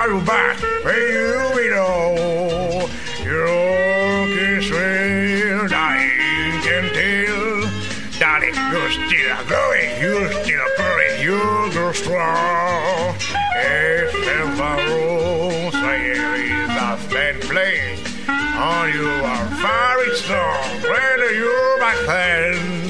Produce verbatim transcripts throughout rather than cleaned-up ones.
are you back where you belong? You can swim, darling, can tell. Darling, you're still growing, you're still growing, you grow strong. If ever rules, there is a fan playing. On you are very strong, when you're back then.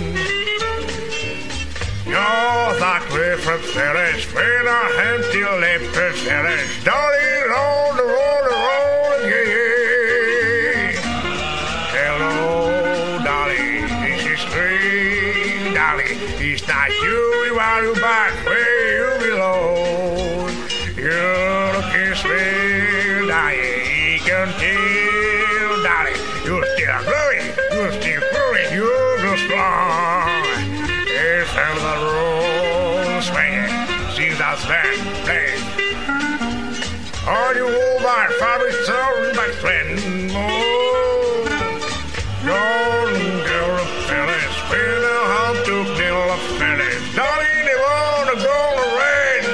You're that way from Phyllis, when I hand till left to Phyllis. Darling, roll the roll the roll again. Hello, darling, this is spring, darling. It's not you, you are you back where you belong. You're looking sweet, darling, you can tell, darling. You're still growing, you're still growing, you're so strong. If ever the road swinging, seems that's bad, bad. Are you all my favorite son, my friend? Oh, don't go to Phyllis, we know how to kill a Phyllis. Darling, they wanna go to rain.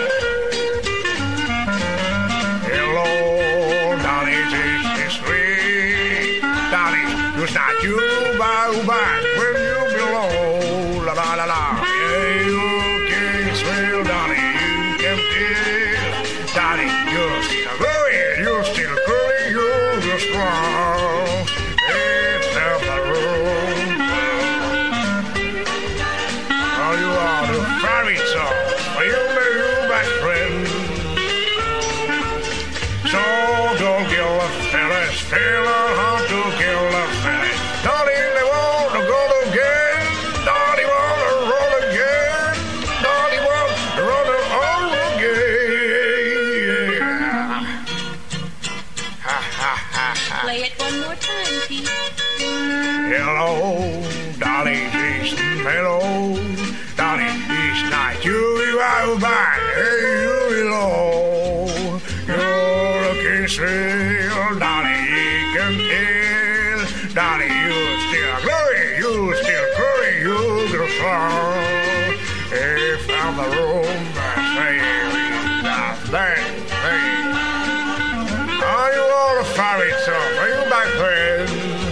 Hello, darling, this is sweet. Darling, it's not you, by back where you belong. La la la la. Yeah, you can swim, darling, you can feel. Darling, you're still growing, you're still growing, you're strong. It's not the room. Oh, you are the fairy song, for you know you best friend. So don't kill the fellas, feel how to kill the fellas. Darling, they want to go again. Darling, want to roll again. Darling, want to roll all again. Ha ha ha ha. Play it one more time, Pete. Hello, darling, it's hello. Darling, it's not you, you are back. Hey, you belong. You're looking still, darling, you can tell. Darling, you're still growing, you're still growing, you grow strong. If I'm the room, I say that thing, thing. Are you all a fairy song? Are you back then?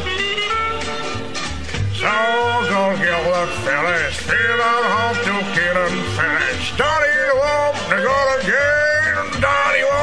So go kill the fellas, feel out how to kill them fellas. Darling, you want to go again, darling,